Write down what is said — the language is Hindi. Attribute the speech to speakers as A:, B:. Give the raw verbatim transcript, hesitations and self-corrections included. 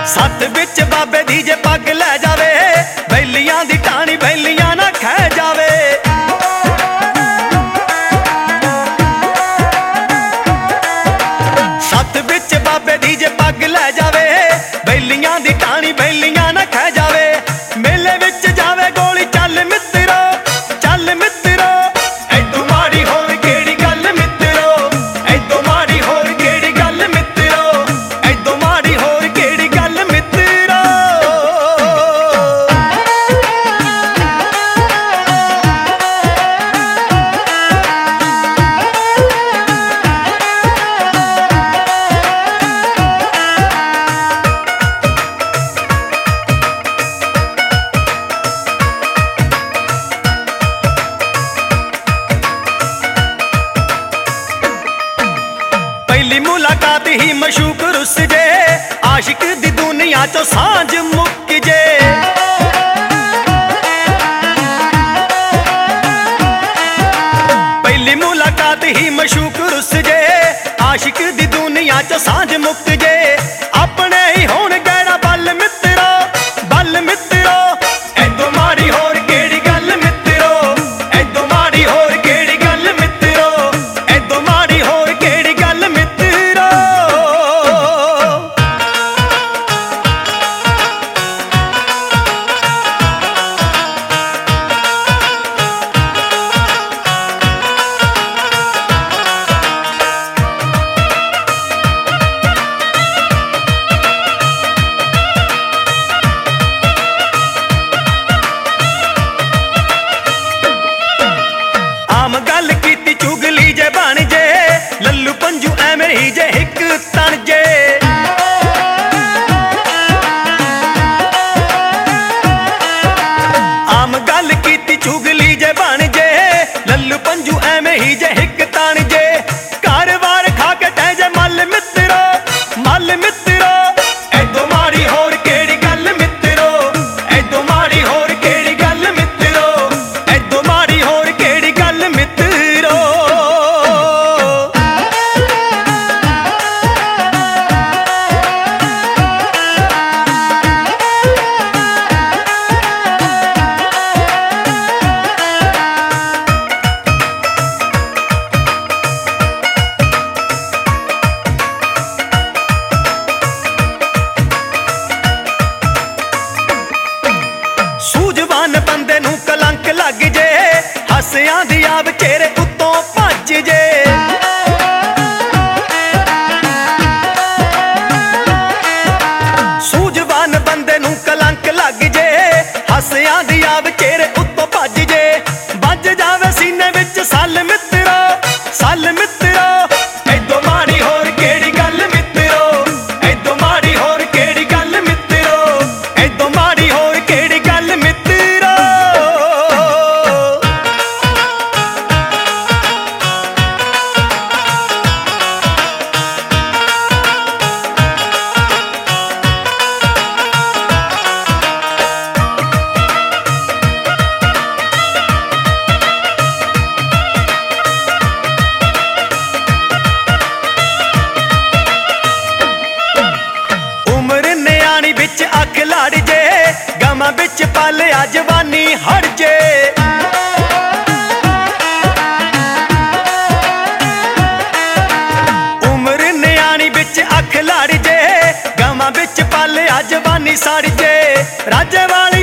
A: सत्त बिच बाबे दी जे पग लै जावे, बैलियां दी टाणी बैलियां ना खै जावे। सत्त बिच बाबे दी जे पग लै जावे, बैलियां दी टाणी बैलियां ना खै जावे। मेले विच जावे गोली चल मित्रो, चल मित्रो, ऐदों माड़ी होर केड़ी गल मित्रो, ऐदों माड़ी होर केड़ी गल मित्रो, ऐदों माड़ी होर केड़ी गल मित्रो। पहली मुलाकात ही मशूक रुस जे, आशिक दी दुनिया चो सांझ मुक जे। पहली मुलाकात ही मशूक रुस जे, आशिक दी दुनिया चो सांझ मुक जे। अपने ही होण गैड़ा बल मित्रो, बल मित्रो, ऐदों माड़ी होर केड़ी गल मित्रो, ऐदों माड़ी होर केड़ी गल मित्रो, ऐदों माड़ी होर केड़ी गल मित्रो। आम गल कीती चुगली जे बन जे, लल्लू पंजू एवें ही जे हिक तन जे। आम गल कीती चुगली जे बन जे, लल्लू पंजू एवें ही जे हिक तन जे। घर वार खा के तै जे मल मित्रो, मल मित्रो, ऐदों माड़ी होर केड़ी गल मित्रो, ऐदों माड़ी होर केड़ी गल मित्रो, ऐदों माड़ी होर केड़ी गल मित्रो। सूझवान बंदे नूं कलंक लग जे, हसियां दी आब चेहरे उत्तों भज जे। सूझवान बंदे नूं कलंक लग जे, हसियां दी आब चेहरे उत्तों भज जे। बज जावे सीने विच सल मित्रो, सल मित्रो, ऐदों माड़ी होर केड़ी गल मित्रो, ऐदों माड़ी होर केड़ी गल मित्रो, ऐदों माड़ी होर केड़ी गल मित्रो। उम्र न्याणी बिच अख लड़ जे, गमां बिच पल आ जवानी हट जे। उम्र न्याणी बिच अख लड़ जे, गमां बिच पल आ जवानी सड़ जे। राजे वाली